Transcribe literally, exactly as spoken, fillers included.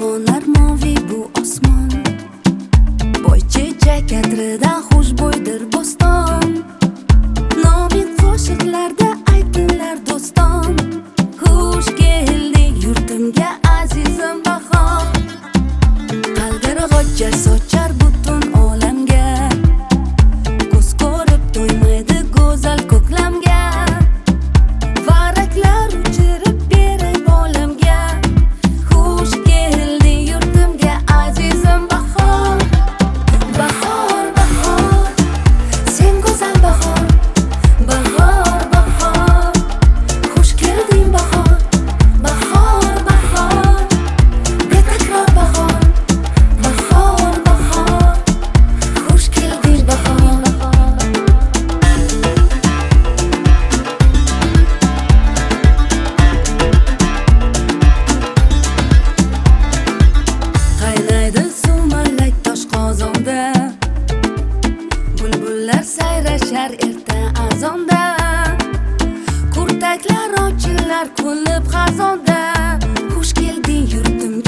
Uyg'onar moviy bu osmon, boy chechak atridan xushbo'ydir bo'ston. Noming qo'shiqlarda aytinglar do'ston, xush kelding yurtimga azizim bahor. Qaldirg'ochar sochar butun olamga, ko'z ko'rib to'ymaydi go'zal ko'klamga. Varaklar uchirib beray bolamga, xush kelding yurtimga azizim bahor. Bahor, bahor, sen go'zal bahor. Bahor, bahor, xush kelding bahor. Bahor, bahor, betakror bahor. Bahor, bahor, xush kelding bahor. Qaynaydi sumalak tosh qozonda, bulbullar sayrashar erta azonda. Kurtaklar ochillar kulib xazonda, xush kelding yurtimga